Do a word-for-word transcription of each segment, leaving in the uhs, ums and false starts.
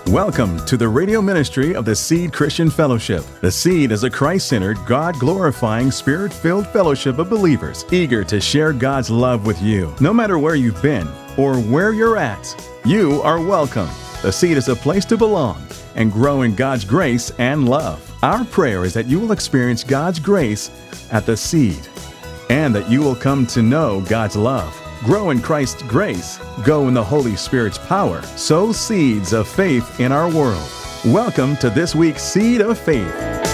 Welcome to the radio ministry of the Seed Christian Fellowship. The Seed is a Christ-centered, God-glorifying, Spirit-filled fellowship of believers eager to share God's love with you. No matter where you've been or where you're at, you are welcome. The Seed is a place to belong and grow in God's grace and love. Our prayer is that you will experience God's grace at the Seed and that you will come to know God's love. Grow in Christ's grace, go in the Holy Spirit's power, sow seeds of faith in our world. Welcome to this week's Seed of Faith.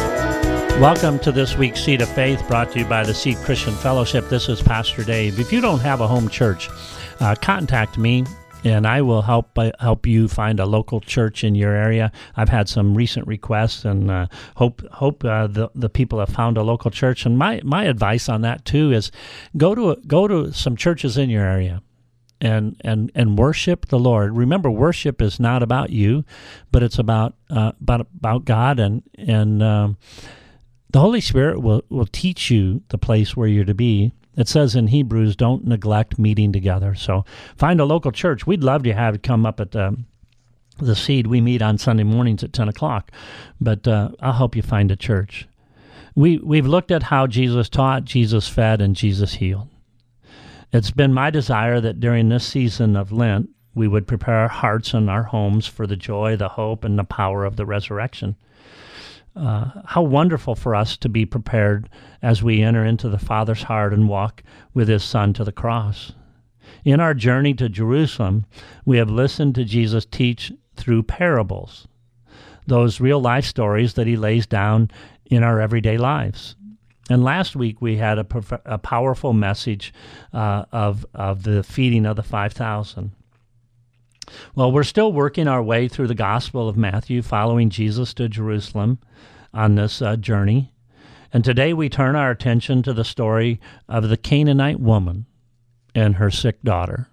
Welcome to this week's Seed of Faith, brought to you by the Seed Christian Fellowship. This is Pastor Dave. If you don't have a home church, uh, contact me, and I will help uh, help you find a local church in your area. I've had some recent requests, and uh, hope hope uh, the the people have found a local church. And my, my advice on that too is go to go to some churches in your area, and and and worship the Lord. Remember, worship is not about you, but it's about uh, about about God, and and um, the Holy Spirit will will teach you the place where you're to be. It says in Hebrews, don't neglect meeting together. So find a local church. We'd love to have it come up at the, the Seed. We meet on Sunday mornings at ten o'clock, but uh, I'll help you find a church. We, we've looked at how Jesus taught, Jesus fed, and Jesus healed. It's been my desire that during this season of Lent, we would prepare our hearts and our homes for the joy, the hope, and the power of the resurrection. Uh, how wonderful for us to be prepared as we enter into the Father's heart and walk with His Son to the cross. In our journey to Jerusalem, we have listened to Jesus teach through parables, those real life stories that He lays down in our everyday lives. And last week we had a, a powerful message uh, of, of the feeding of the five thousand. Well, we're still working our way through the Gospel of Matthew, following Jesus to Jerusalem on this uh, journey. And today we turn our attention to the story of the Canaanite woman and her sick daughter.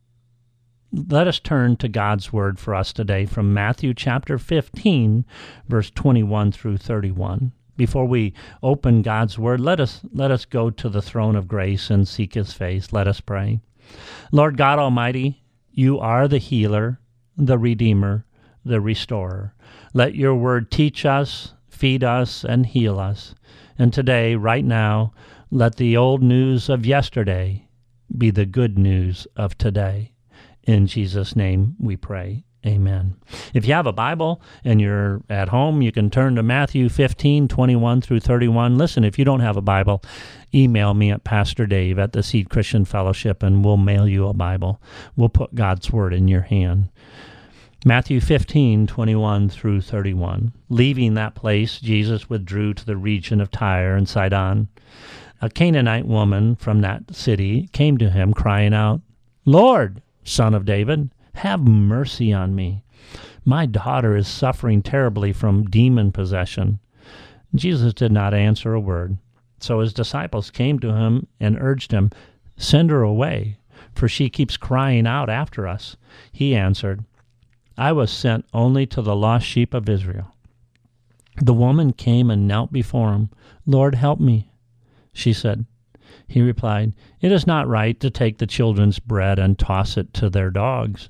Let us turn to God's Word for us today from Matthew chapter fifteen, verse twenty-one through thirty-one. Before we open God's Word, let us let us go to the throne of grace and seek His face. Let us pray. Lord God Almighty, You are the healer, the redeemer, the restorer. Let Your word teach us, feed us, and heal us. And today, right now, let the old news of yesterday be the good news of today. In Jesus' name we pray. Amen. If you have a Bible and you're at home, you can turn to Matthew fifteen, twenty-one through thirty-one. Listen, if you don't have a Bible, email me at Pastor Dave at the Seed Christian Fellowship, and we'll mail you a Bible. We'll put God's Word in your hand. Matthew fifteen, twenty-one through thirty-one. Leaving that place, Jesus withdrew to the region of Tyre and Sidon. A Canaanite woman from that city came to Him, crying out, "Lord, Son of David, have mercy on me. My daughter is suffering terribly from demon possession." Jesus did not answer a word. So His disciples came to Him and urged Him, "Send her away, for she keeps crying out after us." He answered, "I was sent only to the lost sheep of Israel." The woman came and knelt before Him. "Lord, help me," she said. He replied, "It is not right to take the children's bread and toss it to their dogs."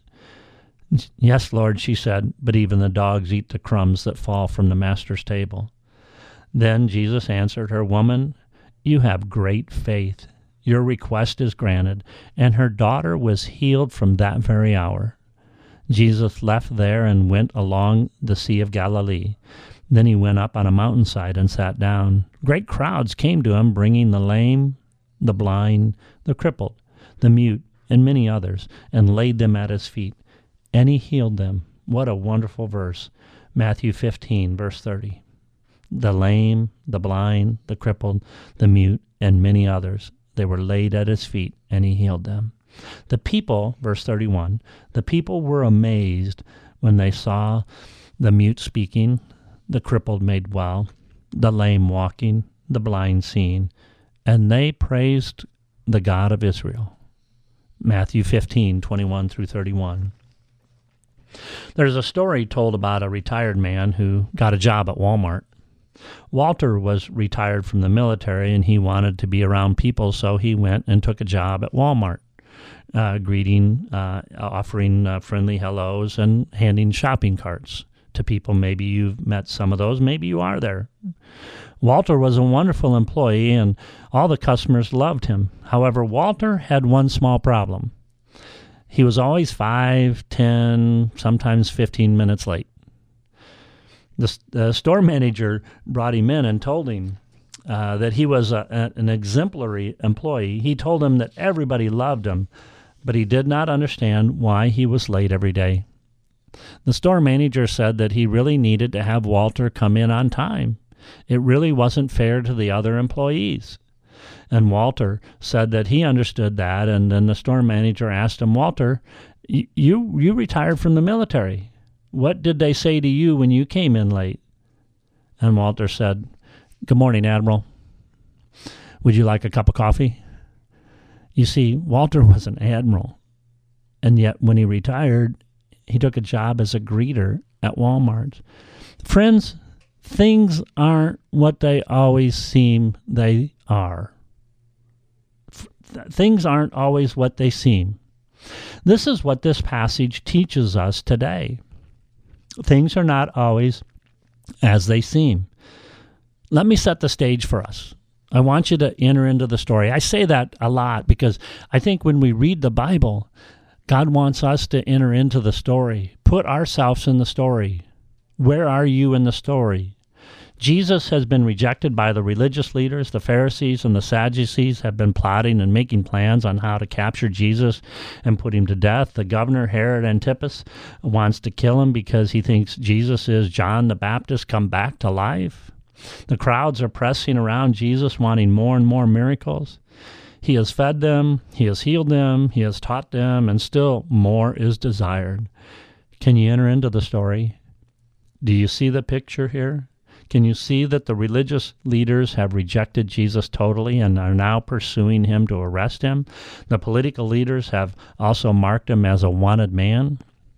"Yes, Lord," she said, "but even the dogs eat the crumbs that fall from the master's table." Then Jesus answered her, "Woman, you have great faith. Your request is granted." And her daughter was healed from that very hour. Jesus left there and went along the Sea of Galilee. Then He went up on a mountainside and sat down. Great crowds came to Him, bringing the lame, the blind, the crippled, the mute, and many others, and laid them at His feet. And He healed them. What a wonderful verse. Matthew fifteen, verse thirty. The lame, the blind, the crippled, the mute, and many others, they were laid at His feet, and He healed them. The people, verse thirty-one, the people were amazed when they saw the mute speaking, the crippled made well, the lame walking, the blind seeing, and they praised the God of Israel. Matthew fifteen, twenty-one through thirty-one. There's a story told about a retired man who got a job at Walmart. Walter was retired from the military, and he wanted to be around people, so he went and took a job at Walmart. uh, greeting, uh, offering uh, friendly hellos, and handing shopping carts to people. Maybe you've met some of those. Maybe you are there. Walter was a wonderful employee, and all the customers loved him. However, Walter had one small problem. He was always five, ten, sometimes fifteen minutes late. The, the store manager brought him in and told him uh, that he was a, a, an exemplary employee. He told him that everybody loved him, but he did not understand why he was late every day. The store manager said that he really needed to have Walter come in on time. It really wasn't fair to the other employees. And Walter said that he understood that, and then the store manager asked him, Walter, you you retired from the military. What did they say to you when you came in late? And Walter said, Good morning, Admiral. Would you like a cup of coffee? You see, Walter was an admiral, and yet when he retired, he took a job as a greeter at Walmart. Friends, things aren't what they always seem they are. F- things aren't always what they seem. This is what this passage teaches us today. Things are not always as they seem. Let me set the stage for us. I want you to enter into the story. I say that a lot because I think when we read the Bible, God wants us to enter into the story, put ourselves in the story. Where are you in the story? Jesus has been rejected by the religious leaders. The Pharisees and the Sadducees have been plotting and making plans on how to capture Jesus and put him to death. The governor, Herod Antipas, wants to kill him because he thinks Jesus is John the Baptist come back to life. The crowds are pressing around Jesus, wanting more and more miracles. He has fed them, he has healed them, he has taught them, and still more is desired. Can you enter into the story? Do you see the picture here? Can you see that the religious leaders have rejected Jesus totally and are now pursuing him to arrest him? The political leaders have also marked him as a wanted man.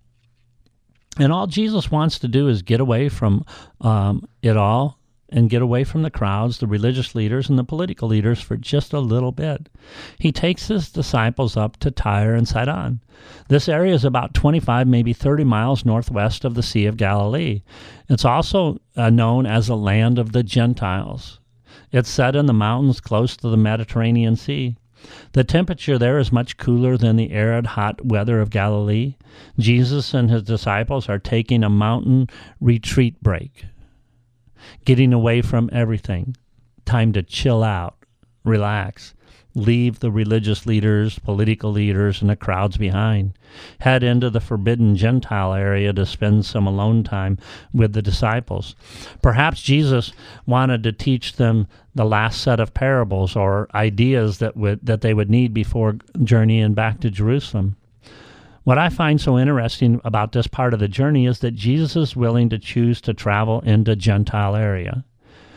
And all Jesus wants to do is get away from um, it all and get away from the crowds, the religious leaders, and the political leaders for just a little bit. He takes his disciples up to Tyre and Sidon. This area is about twenty-five, maybe thirty miles northwest of the Sea of Galilee. It's also uh, known as the land of the Gentiles. It's set in the mountains close to the Mediterranean Sea. The temperature there is much cooler than the arid, hot weather of Galilee. Jesus and his disciples are taking a mountain retreat break, getting away from everything. Time to chill out, relax, leave the religious leaders, political leaders, and the crowds behind. Head into the forbidden Gentile area to spend some alone time with the disciples. Perhaps Jesus wanted to teach them the last set of parables or ideas that would that they would need before journeying back to Jerusalem. What I find so interesting about this part of the journey is that Jesus is willing to choose to travel into Gentile area.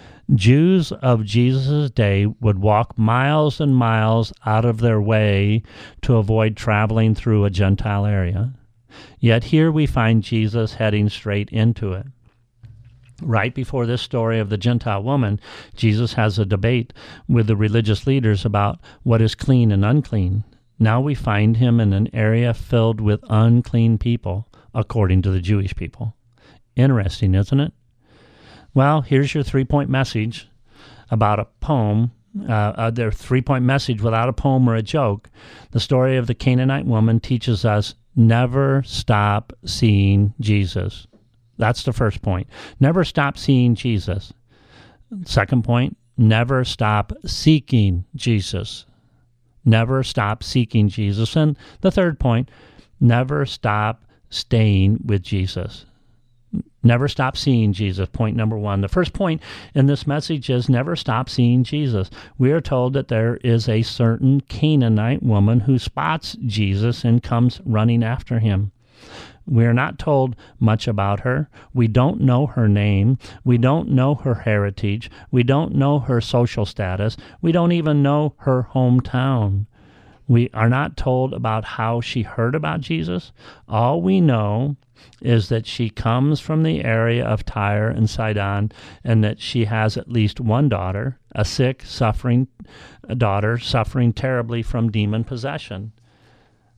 Jews of Jesus' day would walk miles and miles out of their way to avoid traveling through a Gentile area. Yet here we find Jesus heading straight into it. Right before this story of the Gentile woman, Jesus has a debate with the religious leaders about what is clean and unclean. Now we find him in an area filled with unclean people, according to the Jewish people. Interesting, isn't it? Well, here's your three-point message about a poem. Uh, uh, their three-point message without a poem or a joke. The story of the Canaanite woman teaches us never stop seeing Jesus. That's the first point. Never stop seeing Jesus. Second point, never stop seeking Jesus. Never stop seeking Jesus. And the third point, never stop staying with Jesus. Never stop seeing Jesus, point number one. The first point in this message is never stop seeing Jesus. We are told that there is a certain Canaanite woman who spots Jesus and comes running after him. We are not told much about her. We don't know her name. We don't know her heritage. We don't know her social status. We don't even know her hometown. We are not told about how she heard about Jesus. All we know is that she comes from the area of Tyre and Sidon, and that she has at least one daughter, a sick, suffering daughter, suffering terribly from demon possession.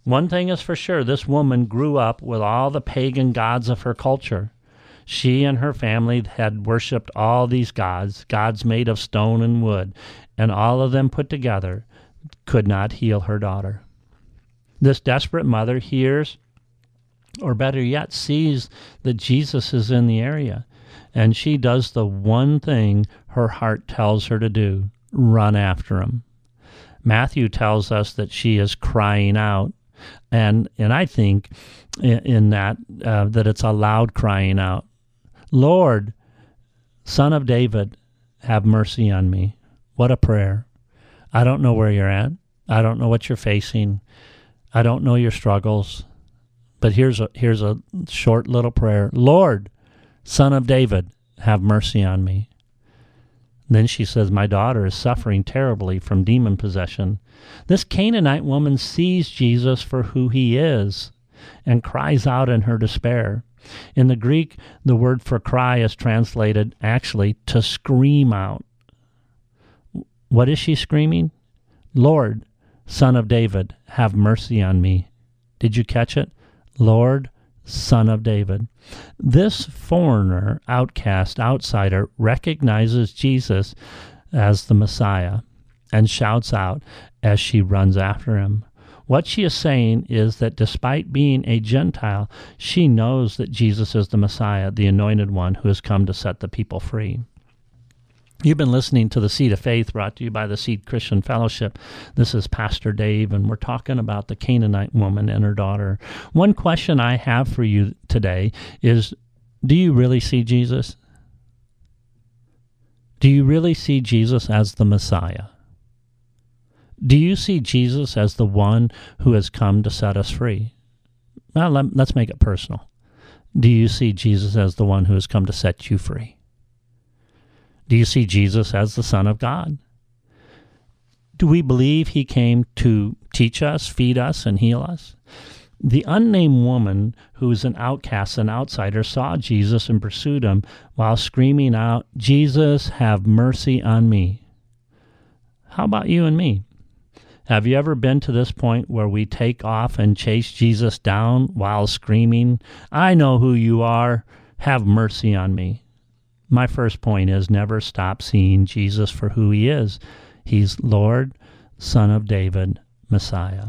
One thing is for sure, this woman grew up with all the pagan gods of her culture. She and her family had worshipped all these gods, gods made of stone and wood, and all of them put together could not heal her daughter. This desperate mother hears, or better yet, sees that Jesus is in the area, and she does the one thing her heart tells her to do: run after him. Matthew tells us that she is crying out, and and I think in, in that uh, that it's a loud crying out. Lord, Son of David, have mercy on me. What a prayer. I don't know where you're at. I don't know what you're facing. I don't know your struggles. But here's a here's a short little prayer. Lord, Son of David, have mercy on me. Then she says, my daughter is suffering terribly from demon possession. This Canaanite woman sees Jesus for who he is and cries out in her despair. In the Greek, the word for cry is translated actually to scream out. What is she screaming? Lord, Son of David, have mercy on me. Did you catch it? Lord, Son of David. This foreigner, outcast, outsider recognizes Jesus as the Messiah and shouts out as she runs after him. What she is saying is that despite being a Gentile, she knows that Jesus is the Messiah, the anointed one who has come to set the people free. You've been listening to The Seed of Faith, brought to you by the Seed Christian Fellowship. This is Pastor Dave, and we're talking about the Canaanite woman and her daughter. One question I have for you today is, do you really see Jesus? Do you really see Jesus as the Messiah? Do you see Jesus as the one who has come to set us free? Well, let, let's make it personal. Do you see Jesus as the one who has come to set you free? Do you see Jesus as the Son of God? Do we believe he came to teach us, feed us, and heal us? The unnamed woman, who is an outcast, an outsider, saw Jesus and pursued him while screaming out, Jesus, have mercy on me. How about you and me? Have you ever been to this point where we take off and chase Jesus down while screaming, I know who you are, have mercy on me? My first point is never stop seeing Jesus for who he is. He's Lord, Son of David, Messiah.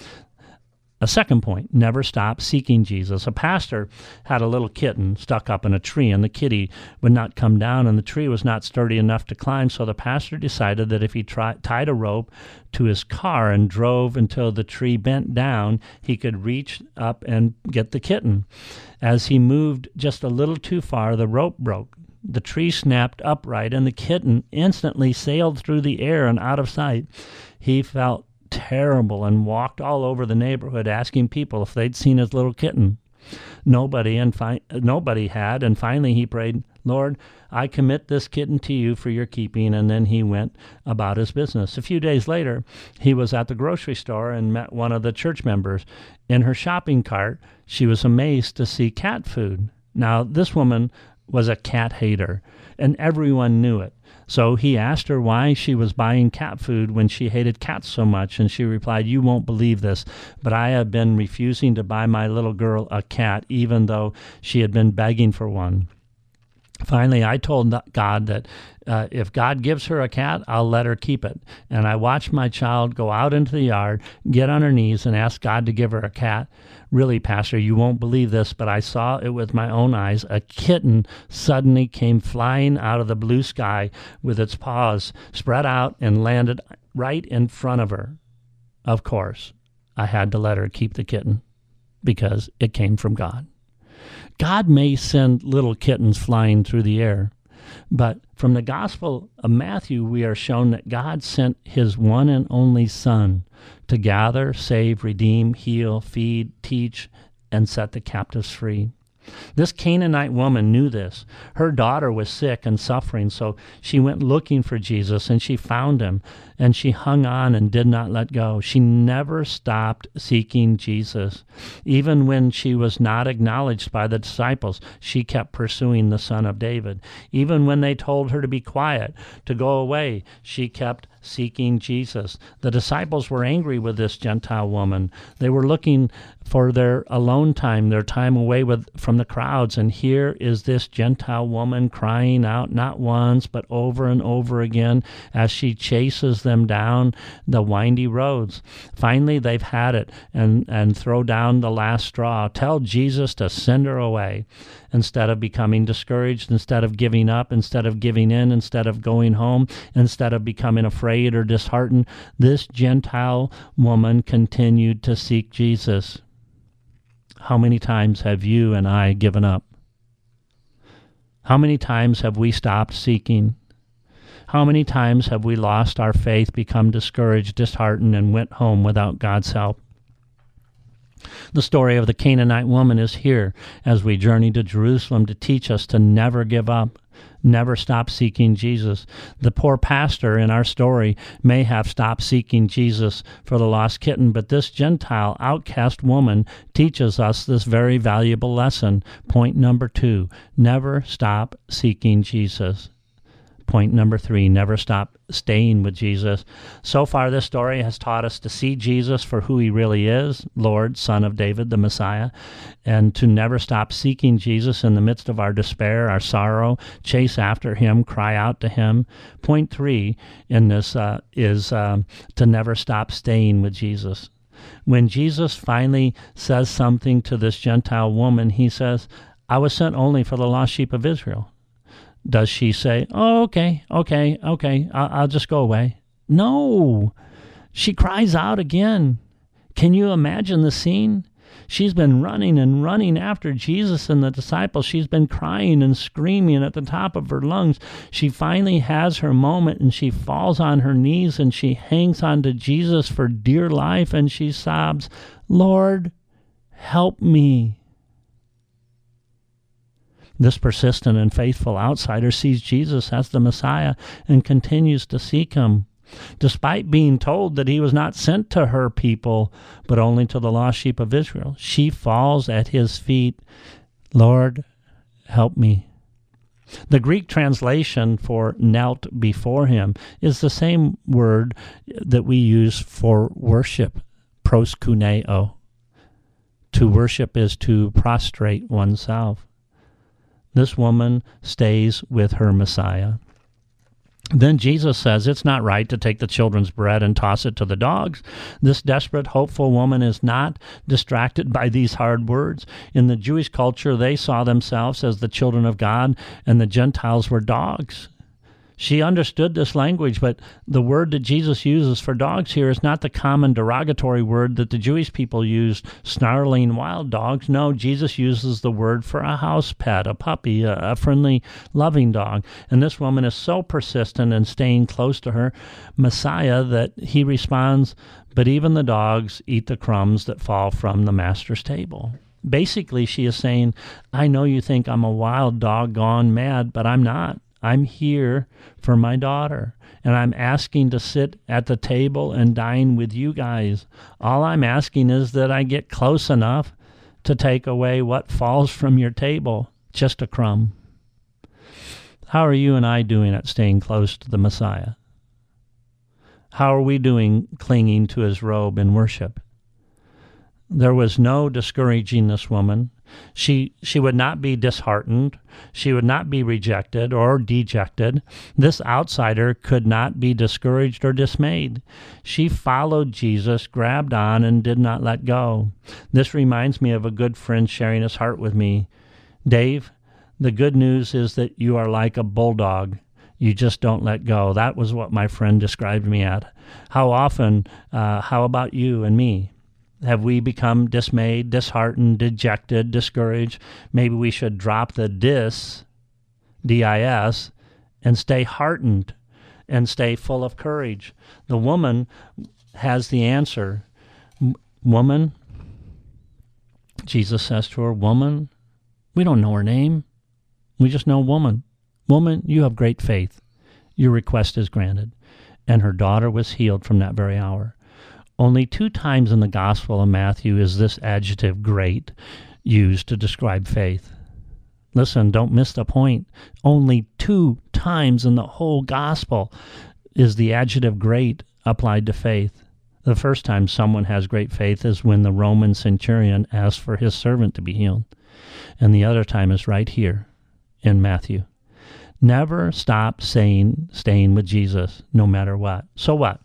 A second point, never stop seeking Jesus. A pastor had a little kitten stuck up in a tree, and the kitty would not come down, and the tree was not sturdy enough to climb, so the pastor decided that if he tri- tied a rope to his car and drove until the tree bent down, he could reach up and get the kitten. As he moved just a little too far, the rope broke. The tree snapped upright, and the kitten instantly sailed through the air and out of sight. He felt terrible and walked all over the neighborhood asking people if they'd seen his little kitten. Nobody and fi- nobody had, and finally he prayed, Lord, I commit this kitten to you for your keeping, and then he went about his business. A few days later, he was at the grocery store and met one of the church members. In her shopping cart, she was amazed to see cat food. Now, this woman was a cat hater, and everyone knew it. So he asked her why she was buying cat food when she hated cats so much, and she replied, you won't believe this, but I have been refusing to buy my little girl a cat, even though she had been begging for one. Finally, I told God that uh, if God gives her a cat, I'll let her keep it. And I watched my child go out into the yard, get on her knees, and ask God to give her a cat. Really, Pastor, you won't believe this, but I saw it with my own eyes. A kitten suddenly came flying out of the blue sky with its paws spread out and landed right in front of her. Of course, I had to let her keep the kitten because it came from God. God may send little kittens flying through the air, but from the Gospel of Matthew, we are shown that God sent his one and only Son to gather, save, redeem, heal, feed, teach, and set the captives free. This Canaanite woman knew this. Her daughter was sick and suffering, so she went looking for Jesus, and she found him, and she hung on and did not let go. She never stopped seeking Jesus. Even when she was not acknowledged by the disciples, she kept pursuing the Son of David. Even when they told her to be quiet, to go away, she kept seeking Jesus. The disciples were angry with this Gentile woman. They were looking for their alone time, their time away with from the crowds, and here is this Gentile woman crying out not once but over and over again as she chases them down the windy roads. Finally, they've had it and, and throw down the last straw. Tell Jesus to send her away. Instead of becoming discouraged, instead of giving up, instead of giving in, instead of going home, instead of becoming afraid or disheartened, this Gentile woman continued to seek Jesus. How many times have you and I given up? How many times have we stopped seeking? How many times have we lost our faith, become discouraged, disheartened, and went home without God's help? The story of the Canaanite woman is here as we journey to Jerusalem to teach us to never give up, never stop seeking Jesus. The poor pastor in our story may have stopped seeking Jesus for the lost kitten, but this Gentile outcast woman teaches us this very valuable lesson. Point number two, never stop seeking Jesus. Point number three, never stop staying with Jesus. So far, this story has taught us to see Jesus for who he really is, Lord, Son of David, the Messiah, and to never stop seeking Jesus in the midst of our despair, our sorrow, chase after him, cry out to him. Point three in this uh, is uh, to never stop staying with Jesus. When Jesus finally says something to this Gentile woman, he says, I was sent only for the lost sheep of Israel. Does she say, oh, okay, okay, okay, I'll, I'll just go away? No. She cries out again. Can you imagine the scene? She's been running and running after Jesus and the disciples. She's been crying and screaming at the top of her lungs. She finally has her moment, and she falls on her knees, and she hangs on to Jesus for dear life, and she sobs, Lord, help me. This persistent and faithful outsider sees Jesus as the Messiah and continues to seek him. Despite being told that he was not sent to her people, but only to the lost sheep of Israel, she falls at his feet, Lord, help me. The Greek translation for knelt before him is the same word that we use for worship, proskuneo. To worship is to prostrate oneself. This woman stays with her Messiah. Then Jesus says it's not right to take the children's bread and toss it to the dogs. This desperate, hopeful woman is not distracted by these hard words. In the Jewish culture, they saw themselves as the children of God, and the Gentiles were dogs. She understood this language, but the word that Jesus uses for dogs here is not the common derogatory word that the Jewish people used, snarling wild dogs. No, Jesus uses the word for a house pet, a puppy, a, a friendly, loving dog. And this woman is so persistent in staying close to her Messiah that he responds, but even the dogs eat the crumbs that fall from the master's table. Basically, she is saying, I know you think I'm a wild dog gone mad, but I'm not. I'm here for my daughter, and I'm asking to sit at the table and dine with you guys. All I'm asking is that I get close enough to take away what falls from your table, just a crumb. How are you and I doing at staying close to the Messiah? How are we doing clinging to his robe in worship? There was no discouraging this woman. She she would not be disheartened. She would not be rejected or dejected. This outsider could not be discouraged or dismayed. She followed Jesus, grabbed on, and did not let go. This reminds me of a good friend sharing his heart with me. Dave, the good news is that you are like a bulldog. You just don't let go. That was what my friend described me at. How often, uh, how about you and me? Have we become dismayed, disheartened, dejected, discouraged? Maybe we should drop the dis, D I S, and stay heartened and stay full of courage. The woman has the answer. Woman, Jesus says to her, woman, We don't know her name. We just know woman. Woman, you have great faith. Your request is granted. And her daughter was healed from that very hour. Only two times in the Gospel of Matthew is this adjective great used to describe faith. Listen, don't miss the point. Only two times in the whole Gospel is the adjective great applied to faith. The first time someone has great faith is when the Roman centurion asked for his servant to be healed. And the other time is right here in Matthew. Never stop saying, staying with Jesus, no matter what. So what?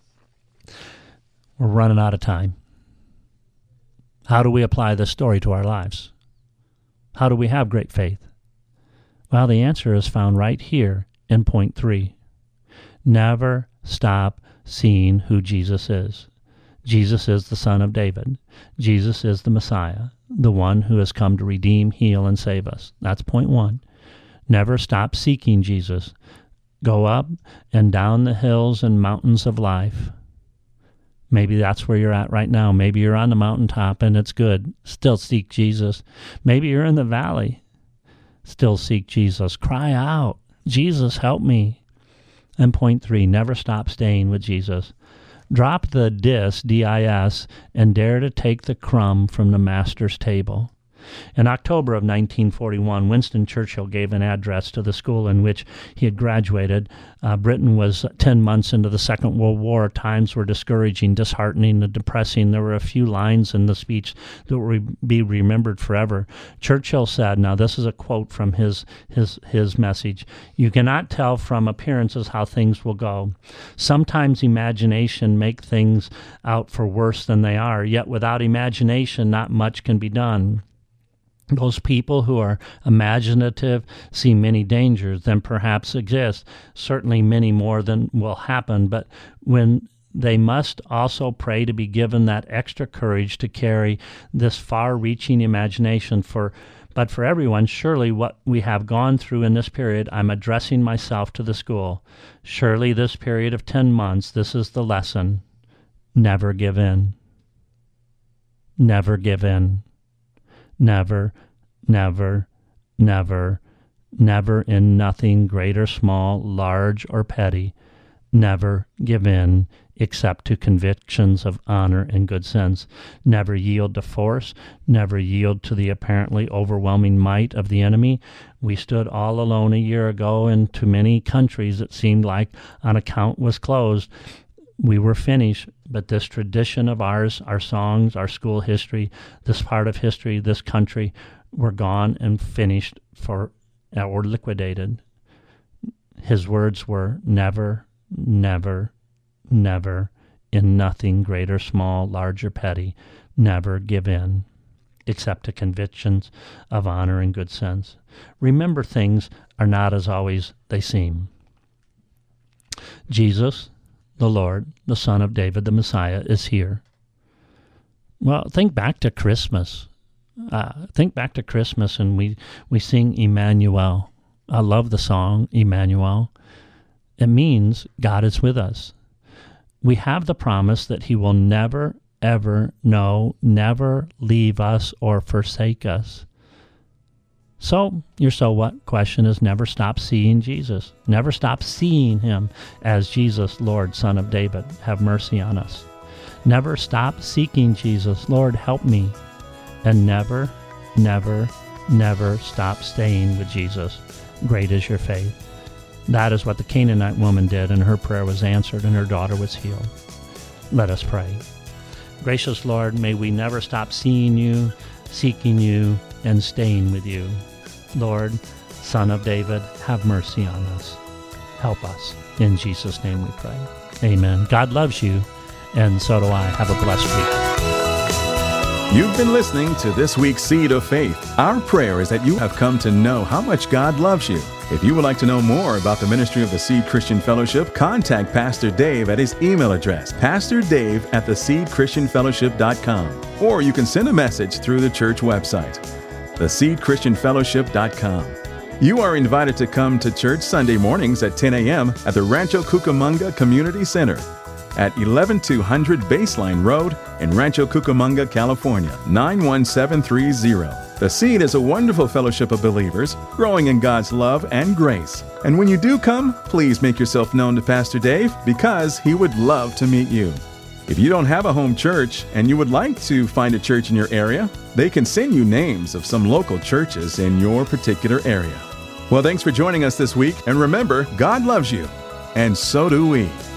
We're running out of time. How do we apply this story to our lives? How do we have great faith? Well, the answer is found right here in point three. Never stop seeing who Jesus is. Jesus is the Son of David. Jesus is the Messiah, the one who has come to redeem, heal, and save us. That's point one. Never stop seeking Jesus. Go up and down the hills and mountains of life. Maybe that's where you're at right now. Maybe you're on the mountaintop and it's good. Still seek Jesus. Maybe you're in the valley. Still seek Jesus. Cry out, Jesus, help me. And point three, never stop staying with Jesus. Drop the dis, D I S, and dare to take the crumb from the master's table. In October of nineteen forty-one, Winston Churchill gave an address to the school in which he had graduated. Uh, Britain was ten months into the Second World War. Times were discouraging, disheartening, and depressing. There were a few lines in the speech that will be remembered forever. Churchill said, now this is a quote from his, his, his message, "You cannot tell from appearances how things will go. Sometimes imagination makes things out for worse than they are, yet without imagination not much can be done. Those people who are imaginative see many dangers than perhaps exist, certainly many more than will happen, but when they must also pray to be given that extra courage to carry this far-reaching imagination for but for everyone, surely what we have gone through in this period, I'm addressing myself to the school. Surely this period of ten months, this is the lesson. Never give in. Never give in. Never, never, never, never in nothing great or small, large or petty, never give in except to convictions of honor and good sense. Never yield to force, never yield to the apparently overwhelming might of the enemy. We stood all alone a year ago, and to many countries it seemed like an account was closed. We were finished, but this tradition of ours, our songs, our school history, this part of history, this country, were gone and finished for or liquidated. His words were never, never, never, in nothing great or small, large or petty, never give in, except to convictions of honor and good sense. Remember, things are not as always they seem. Jesus, the Lord, the Son of David, the Messiah, is here. Well, think back to Christmas. Uh, think back to Christmas, and we, we sing Emmanuel. I love the song, Emmanuel. It means God is with us. We have the promise that he will never, ever, no, never leave us or forsake us. So, your so what question is never stop seeing Jesus. Never stop seeing him as Jesus, Lord, Son of David. Have mercy on us. Never stop seeking Jesus. Lord, help me. And never, never, never stop staying with Jesus. Great is your faith. That is what the Canaanite woman did, and her prayer was answered, and her daughter was healed. Let us pray. Gracious Lord, may we never stop seeing you, seeking you, and staying with you. Lord, Son of David, have mercy on us. Help us. In Jesus' name we pray. Amen. God loves you, and so do I. Have a blessed week. You've been listening to this week's Seed of Faith. Our prayer is that you have come to know how much God loves you. If you would like to know more about the ministry of the Seed Christian Fellowship, contact Pastor Dave at his email address, pastor dave at the seed christian fellowship dot com. Or you can send a message through the church website, the seed christian fellowship dot com. You are invited to come to church Sunday mornings at ten a.m. at the Rancho Cucamonga Community Center at eleven two hundred Baseline Road in Rancho Cucamonga, California, nine one seven three zero. The Seed is a wonderful fellowship of believers growing in God's love and grace. And when you do come, please make yourself known to Pastor Dave because he would love to meet you. If you don't have a home church and you would like to find a church in your area, they can send you names of some local churches in your particular area. Well, thanks for joining us this week. And remember, God loves you, and so do we.